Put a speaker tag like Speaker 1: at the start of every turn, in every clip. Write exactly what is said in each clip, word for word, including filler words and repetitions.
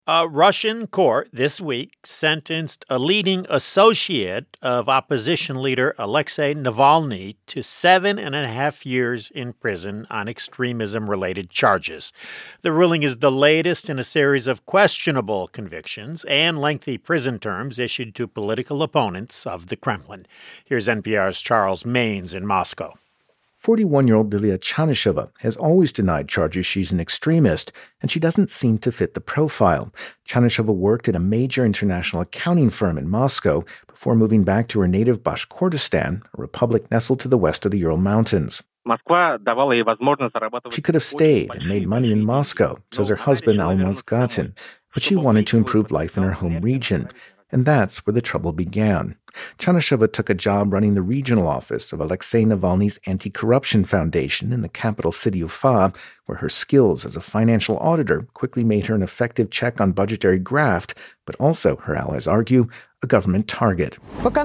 Speaker 1: A Russian court this week sentenced a leading associate of opposition leader Alexei Navalny to seven and a half years in prison on extremism-related charges. The ruling is the latest in a series of questionable convictions and lengthy prison terms issued to political opponents of the Kremlin. Here's N P R's Charles Maynes in Moscow.
Speaker 2: forty-one-year-old Lilia Chanisheva has always denied charges she's an extremist, and she doesn't seem to fit the profile. Chanisheva worked at a major international accounting firm in Moscow before moving back to her native Bashkortostan, a republic nestled to the west of the Ural Mountains. She could have stayed and made money in Moscow, says her husband Almaz Gatin, but she wanted to improve life in her home region. And that's where the trouble began. Chanisheva took a job running the regional office of Alexei Navalny's Anti-Corruption Foundation in the capital city Ufa, where her skills as a financial auditor quickly made her an effective check on budgetary graft, but also, her allies argue, a government target.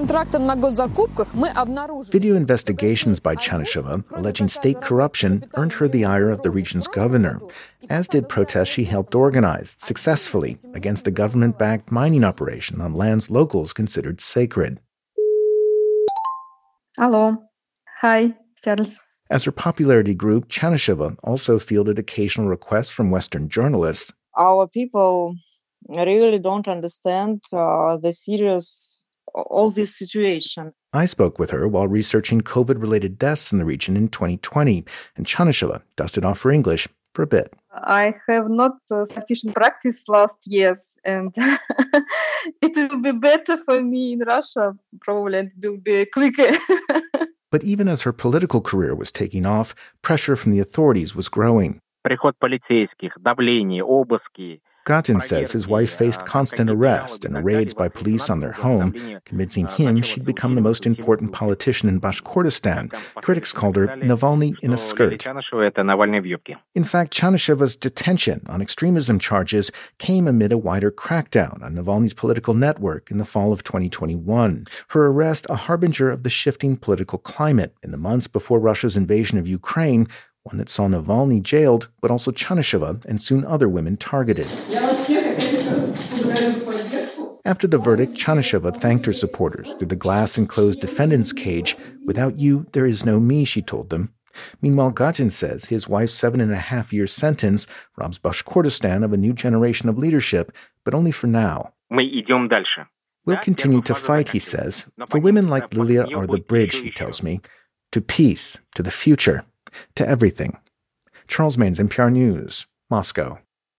Speaker 2: Video investigations by Chanisheva alleging state corruption earned her the ire of the region's governor, as did protests she helped organize, successfully, against a government-backed mining operation on lands locals considered sacred.
Speaker 3: Hello. Hi, Charles.
Speaker 2: As her popularity grew, Chanisheva also fielded occasional requests from Western journalists.
Speaker 4: Our people really don't understand uh, the serious of this situation.
Speaker 2: I spoke with her while researching COVID-related deaths in the region in twenty twenty, and Chanisheva dusted off her English for a bit.
Speaker 3: I have not uh, sufficient practice last years, and it will be better for me in Russia. Probably it will be quicker.
Speaker 2: But even as her political career was taking off, pressure from the authorities was growing. Gatin says his wife faced constant arrest and raids by police on their home, convincing him she'd become the most important politician in Bashkortostan. Critics called her Navalny in a skirt. In fact, Chanisheva's detention on extremism charges came amid a wider crackdown on Navalny's political network in the fall of twenty twenty-one. Her arrest, a harbinger of the shifting political climate in the months before Russia's invasion of Ukraine, one that saw Navalny jailed, but also Chanisheva and soon other women targeted. After the verdict, Chanisheva thanked her supporters through the glass-enclosed defendant's cage. "Without you, there is no me," she told them. Meanwhile, Gatin says his wife's seven-and-a-half-year sentence robs Bashkortostan of a new generation of leadership, but only for now. We'll continue to fight, he says. For women like Lilia are the bridge, he tells me, to peace, to the future, to everything. Charles Maynes, N P R News, Moscow.